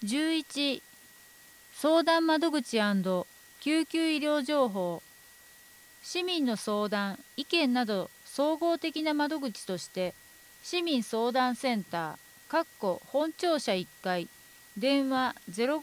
11、相談窓口&救急医療情報。市民の相談・意見など総合的な窓口として、市民相談センター本庁舎1階、電話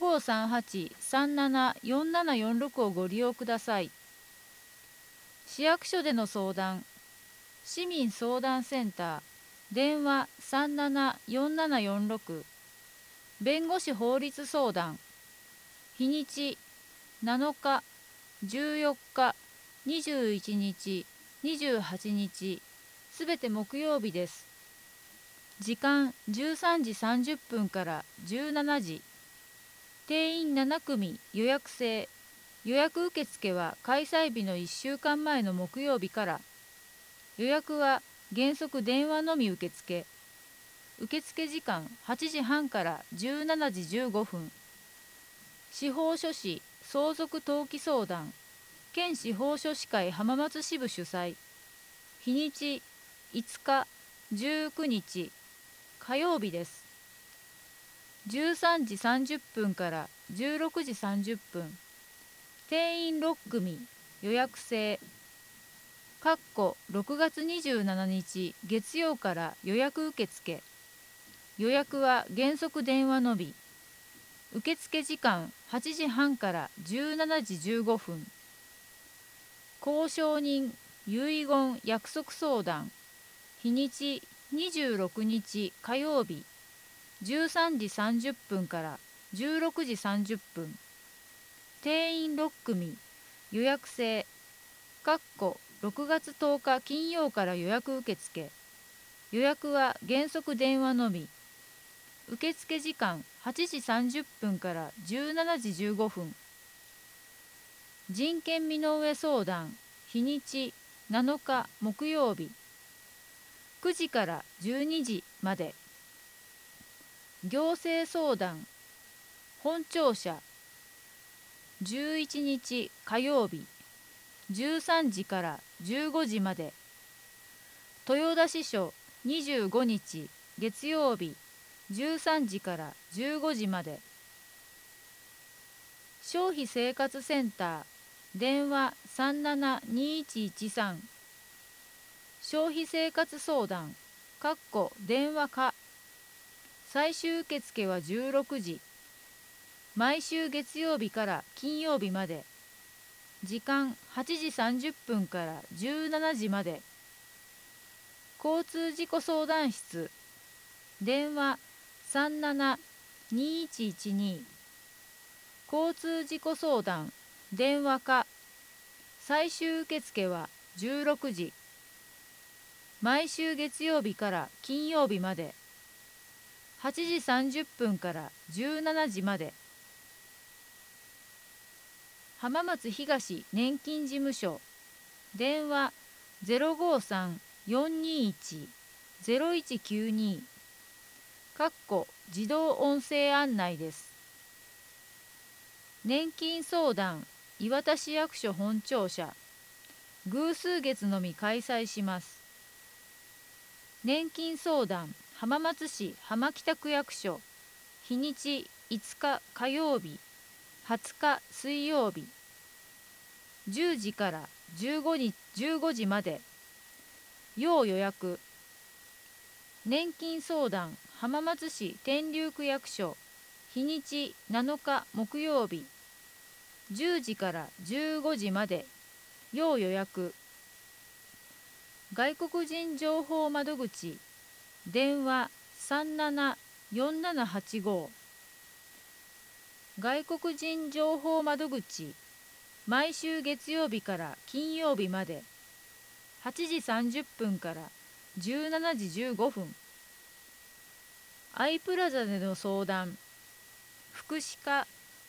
0538-374746をご利用ください。市役所での相談、市民相談センター、電話374746、弁護士法律相談、日にち7日、14日、21日、28日、すべて木曜日です。時間13時30分から17時。定員7組予約制。予約受付は開催日の1週間前の木曜日から。予約は原則電話のみ受付。受付時間8時半から17時15分。司法書士相続登記相談、県司法書士会浜松支部主催。日にち5日、19日、火曜日です。13時30分から16時30分。定員6組予約制。6月27日月曜から予約受付。予約は原則電話のみ。受付時間8時半から17時15分。交渉人遺言約束相談。日にち26日火曜日。13時30分から16時30分。定員6組予約制。6月10日金曜から予約受付。予約は原則電話のみ。受付時間8時30分から17時15分。人権身の上相談。日にち7日木曜日。9時から12時まで。行政相談。本庁舎。11日火曜日。13時から15時まで。豊田支所25日月曜日。13時から15時まで。消費生活センター、電話372113。消費生活相談、電話課。最終受付は16時。毎週月曜日から金曜日まで。時間8時30分から17時まで。交通事故相談室、電話372112。交通事故相談電話課。最終受付は16時。毎週月曜日から金曜日まで。8時30分から17時まで。浜松東年金事務所、電話053-421-0192。自動音声案内です。年金相談磐田市役所本庁舎、偶数月のみ開催します。年金相談浜松市浜北区役所、日にち5日火曜日、20日水曜日。10時から15時まで。要予約。年金相談浜松市天竜区役所、日にち7日木曜日。10時から15時まで。要予約。外国人情報窓口、電話374785。外国人情報窓口、毎週月曜日から金曜日まで。8時30分から17時15分。アイプラザでの相談、福祉課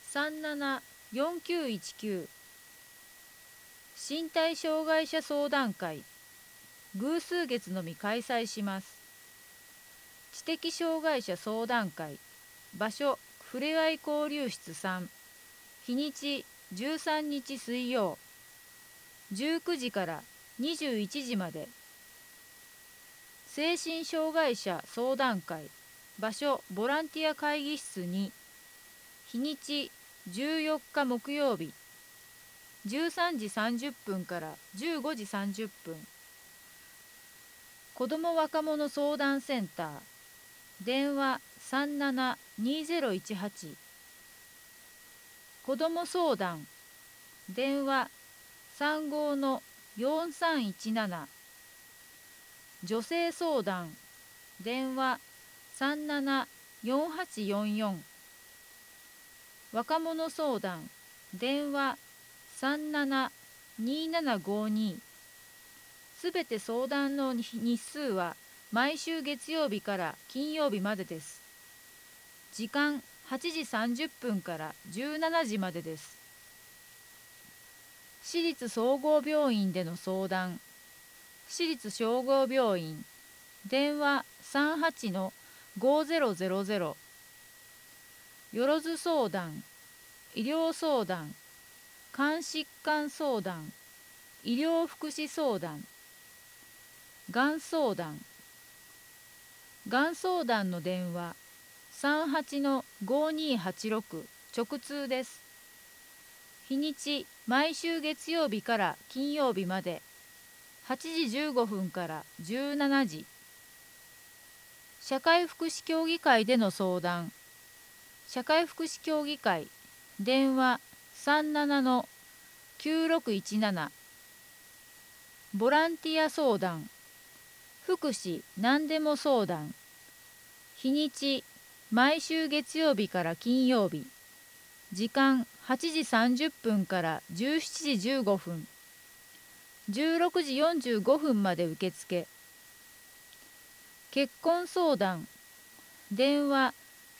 374919。身体障害者相談会、偶数月のみ開催します。知的障害者相談会、場所ふれあい交流室3。日にち13日水曜。19時から21時まで。精神障害者相談会、場所ボランティア会議室2。 日にち14日木曜日13時30分から15時30分。子ども若者相談センター電話37-2018。子ども相談電話35-4317。女性相談電話37-4844。若者相談電話37-2752。すべて相談の日数は毎週月曜日から金曜日までです。時間8時30分から17時までです。私立総合病院での相談私立総合病院電話38-5000。よろず相談医療相談肝疾患相談医療福祉相談がん相談の電話38-5286。直通です。日にち毎週月曜日から金曜日まで8時15分から17時。社会福祉協議会での相談社会福祉協議会電話37-9617。ボランティア相談福祉何でも相談日にち毎週月曜日から金曜日時間8時30分から17時15分16時45分まで受付。結婚相談電話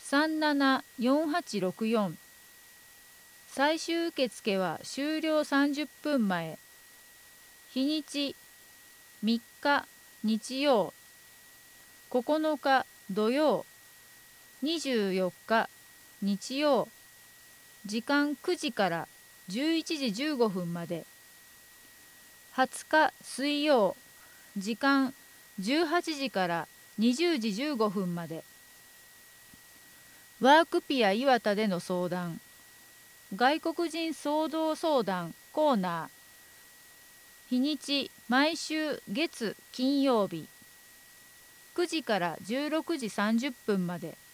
37-4864。最終受付は終了30分前。日にち3日日曜9日土曜24日日曜時間9時から11時15分まで。20日水曜時間18時から20時15分まで。ワークピア岩田での相談外国人総動相談コーナー日にち毎週月金曜日9時から16時30分まで。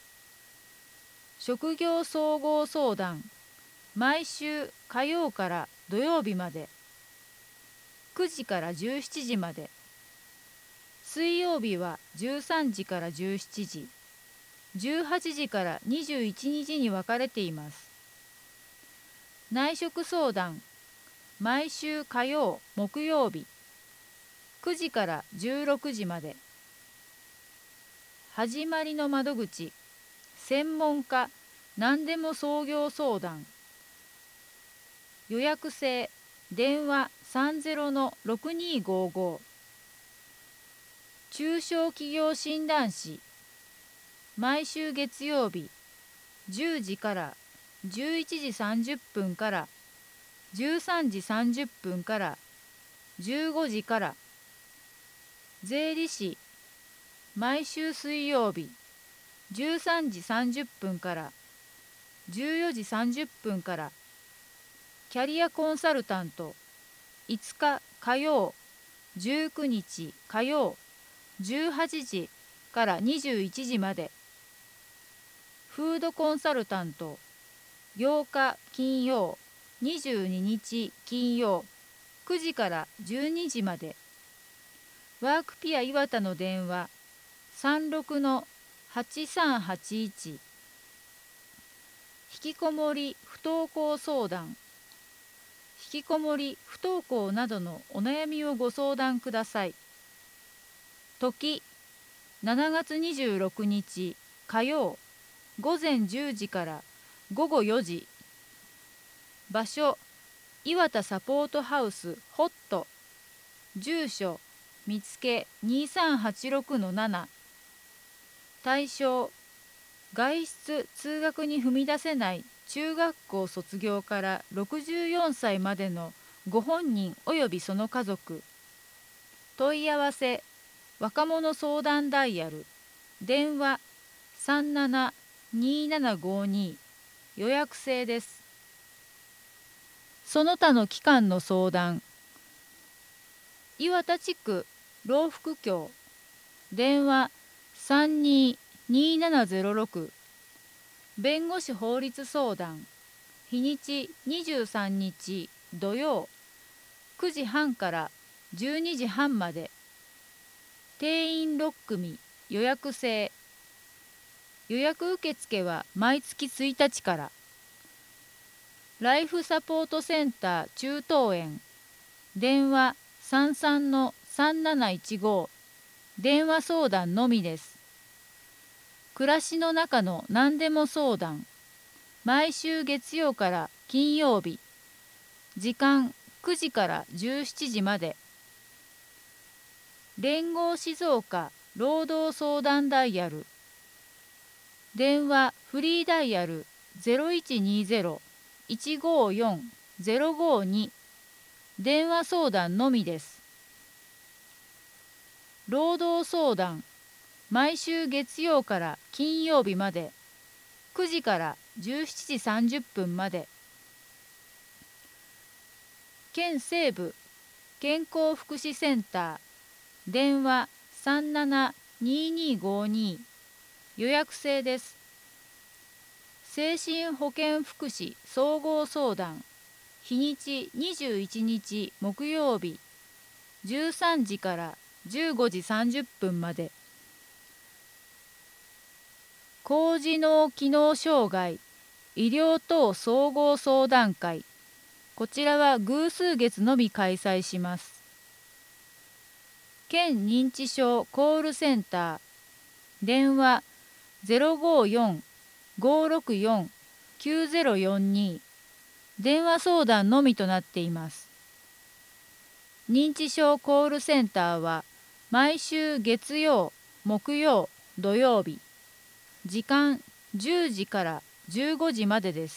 職業総合相談毎週火曜から土曜日まで9時から17時まで。水曜日は13時から17時18時から21日に分かれています。内職相談毎週火曜木曜日9時から16時まで。始まりの窓口専門家何でも創業相談予約制電話30-6255。中小企業診断士毎週月曜日10時から11時30分から13時30分から15時から。税理士毎週水曜日13時30分から14時30分から。キャリアコンサルタント5日火曜19日火曜18時から21時まで。フードコンサルタント8日金曜22日金曜9時から12時まで。ワークピア岩田の電話36-8381。引きこもり不登校相談引きこもり不登校などのお悩みをご相談ください。時7月26日火曜午前10時から午後4時。場所岩田サポートハウスホット。住所見つけ2386-7。対象外出通学に踏み出せない中学校卒業から64歳までのご本人及びその家族。問い合わせ若者相談ダイヤル電話37-2752 予約制です。その他の機関の相談。岩田地区老福協電話32-2706弁護士法律相談日にち23日土曜9時半から12時半まで定員6組予約制予約受付は毎月1日からライフサポートセンター中東園電話33-3715電話相談のみです。暮らしの中の何でも相談毎週月曜から金曜日時間9時から17時まで連合静岡労働相談ダイヤル電話フリーダイヤル 0120-154-052電話相談のみです。労働相談毎週月曜から金曜日まで9時から17時30分まで県西部健康福祉センター電話37-2252予約制です。精神保健福祉総合相談日にち21日木曜日13時から15時30分まで高次脳機能障害医療等総合相談会こちらは偶数月のみ開催します。県認知症コールセンター電話054-564-9042電話相談のみとなっています。認知症コールセンターは毎週月曜、木曜、土曜日時間10時から15時までです。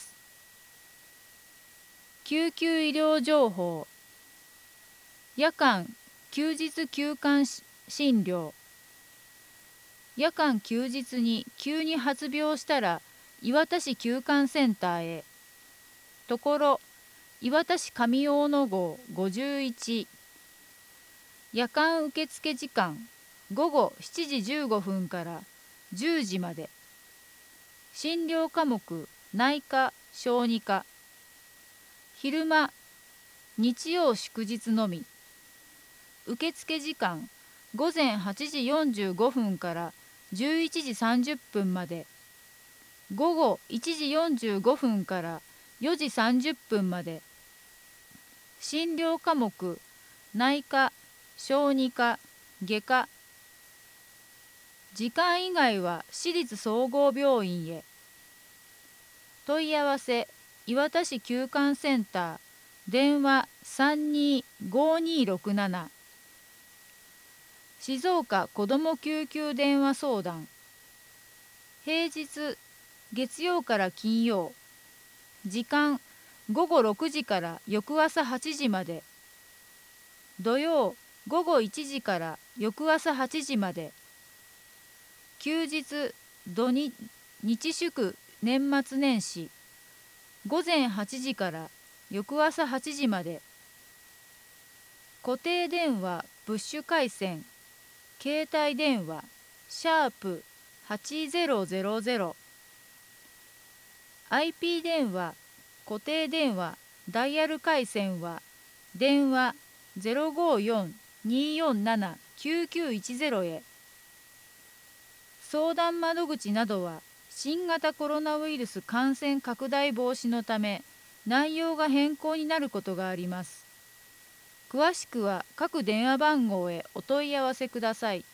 救急医療情報夜間休日休館診療夜間休日に急に発病したら磐田市休館センターへところ磐田市上大野号51夜間受付時間午後7時15分から10時まで診療科目内科小児科昼間日曜祝日のみ受付時間午前8時45分から11時30分まで午後1時45分から4時30分まで診療科目内科小児科外科時間以外は私立総合病院へ問い合わせ磐田市休館センター電話32-5267静岡子ども救急電話相談平日月曜から金曜時間午後6時から翌朝8時まで土曜午後1時から翌朝8時まで休日日祝年末年始午前8時から翌朝8時まで固定電話プッシュ回線携帯電話#8000 IP 電話固定電話ダイヤル回線は電話054-247-9910へ相談窓口などは新型コロナウイルス感染拡大防止のため内容が変更になることがあります。詳しくは各電話番号へお問い合わせください。